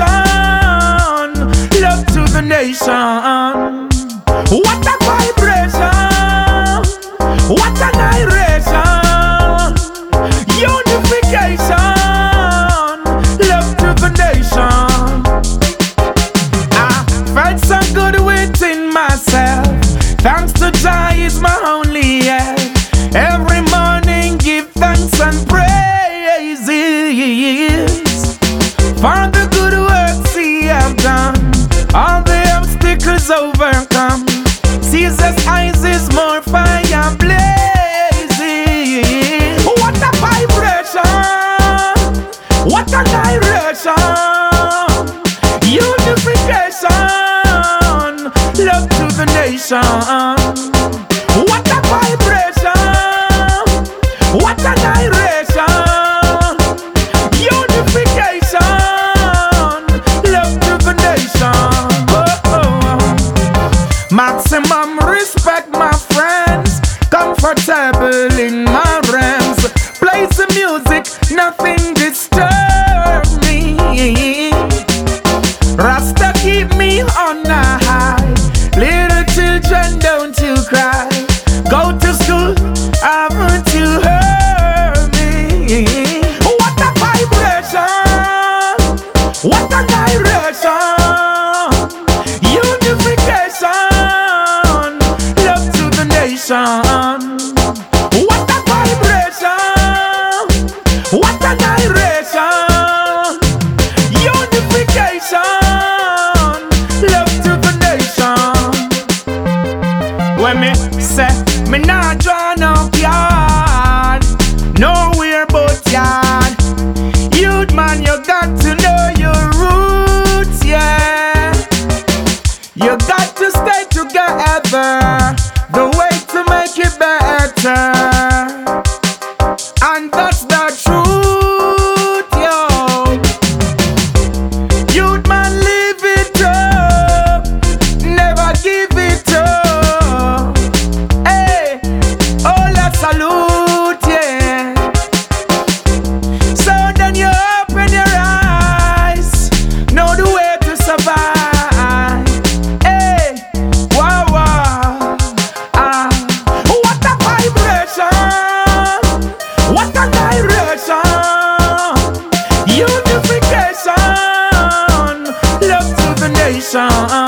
love to the nation. What a vibration, what an iration, unification, love to the nation. I felt so good within myself, thanks to Jah is my only help. Every morning give thanks and praises for the good works He have done, all the obstacles overcome. Jesus' eyes is more fire blazing. What a vibration, what a direction, unification, love to the nation. What a vibration, what a direction, unification, love to the nation. Maximum respect, my friends, comfortable in my realms. Play some music, nothing disturb me. Rasta keep me on a high. Little children, don't you cry. Go to school, haven't you heard me? What a vibration, what a direction, unification, love to the nation. What a vibration, what a direction, unification, love to the nation. When me say me not draw no yard, nowhere but yard. Youth man, you got to know your roots, yeah. You got to stay together, the way to make it better, and that's the truth, yo. Youth man, live it up, never give it up. Hey, oh, let's salute, yeah. So then you open your eyes, know the way to survive. Hey, wow, wow, ah. What a vibration, what a direction, unification, love to the nation.